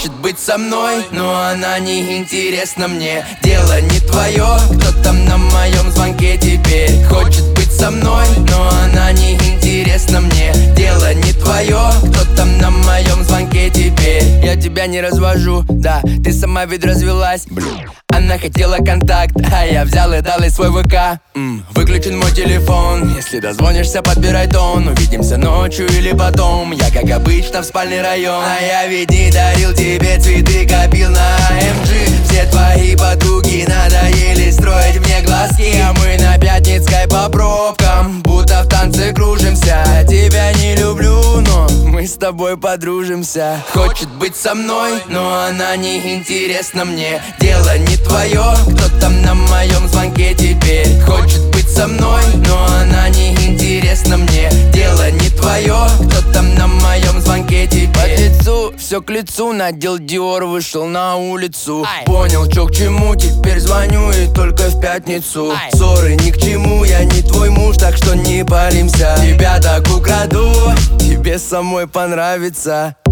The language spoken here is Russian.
Хочет быть со мной, но она не интересна мне. Дело не твое, кто там на моем звонке теперь. Хочет быть со мной, но она не интересна мне. Дело не твое, кто там на моем звонке теперь. Я тебя не развожу, да, ты сама ведь развелась. Она хотела контакт, а я взял и дал ей свой ВК. Выключен мой телефон, если дозвонишься, подбирай тон. Увидимся ночью или потом, я как обычно в спальный район. А я ведь не дарил тебе цветы, копил на AMG. Все твои подруги надоели строить мне глазки, а мы на Пятницкой по пробкам будто в танце кружимся. Тебя не люблю, но мы с тобой подружимся. Хочет быть со мной, но она не интересна мне. Дело не твое, кто там на моем звонке теперь. Хочет быть со мной, но она не интересна мне. Дело не твое, кто там на моем звонке теперь. По лицу, все к лицу, надел Диор, вышел на улицу. Понял, чё к чему, теперь звоню и только в пятницу. Ссоры ни к чему, я не твой муж, так что не паримся. Тебя так украду, тебе самой понравится.